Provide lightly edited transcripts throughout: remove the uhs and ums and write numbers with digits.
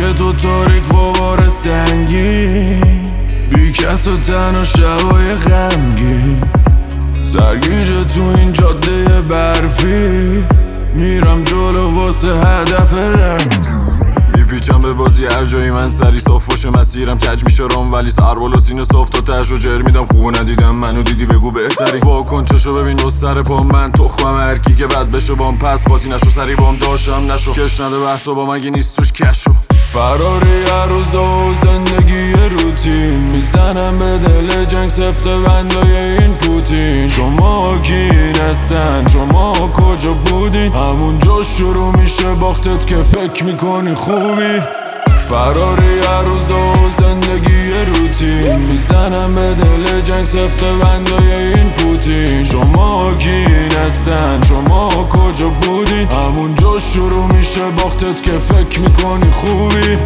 تو تاریک غبار سنگین، بی کس و تنها شبای غمگین، سرگیجه تو این جاده برفی، میرم جلو واسه هدف رنگ. میپیچم به بازی هر جایی من سری صاف باشه مسیرم کج میشه رام، ولی سر بالا سینه صاف تا تش رو جر میدم. خوب ندیدم منو دیدی بگو بهتری، واکن چشو ببین رو سر پا من تخمم، هرکی که بد بشه بام پس فاتی نشو، سری بام داشتم نشو، کش نده بحث با مگه نیست توش کشو. فراری هر روز و زندگی روتین، میزنم به دل جنگ سفته بندای این پوتین. شما کین هستن، شما کجا بودین؟ همونجا شروع میشه باختت که فکر میکنی خوبی. فراری هر روز و زندگی روتین، میزنم به دل جنگ سفته بندای این پوتین. شما کین هستن، شما کجا بودین؟ همونجا شروع میشه باختت که فکر میکنی خوبی.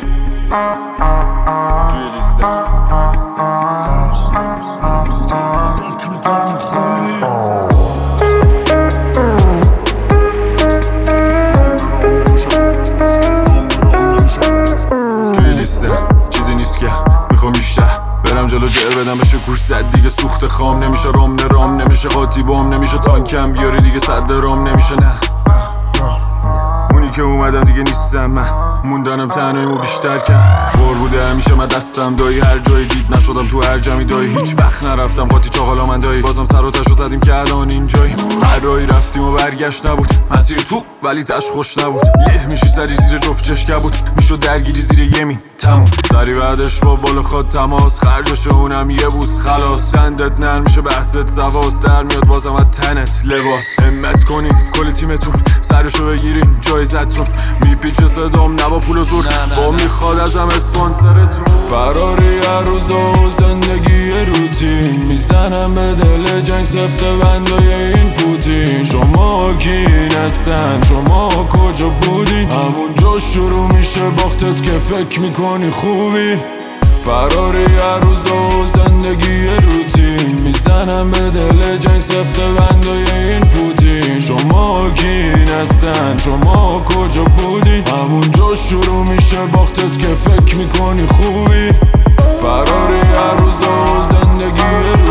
چیزی نیست که میخوام بیشتر برم جلو جر بدم بشه کورس زد دیگه، سوخت خام نمیشه رام نمیشه قاطی بام نمیشه تانکم بیاری دیگه صد رام نمیشه. نه اونی که اومدم دیگه نیستم من، موندنم تنهاییمو بیشتر کرد. بار بوده همیشه من دستم دایی، هر جایی دید نشدم تو هر جمعی دایی، هیچ وقت نرفتم قاطی چاقالا من دایی، بازم سر و تشو زدیم که الان اینجاییم. هر راهی رفتیم و برگشت نبود، مسیر تو ولی تش خوش نبود. له میشی سری زیر جفت چشکه بود، میشد درگیری زیر یمین تموم. سری بعدش با بالا خواد تماس، خرجش اونم یه بوس خلاص. دندت نرم میشه بحثت سواس، در میاد بازم از تنت لباس. همت کنین کل تیمتون سرشو بگیرین جایزتون، میپیچه صدام نبا پول و زور، با میخواد ازم اسپانسرتون. فراری هر روز و زندگی روتین، میزنم به دل جنگ سفته بندای این پوتین. شما کین هستن، شما کجا بودین؟ همونجا شروع میشه باختت که فکر میکنی خوبی. فراری هر روز و زندگی روتین، میزنم به دل جنگ سفته بندای این پوتین. شما کین هستن، شما کجا بودین؟ همونجا شروع میشه باختت که فکر میکنی خوبی. فراری هر روز و زندگی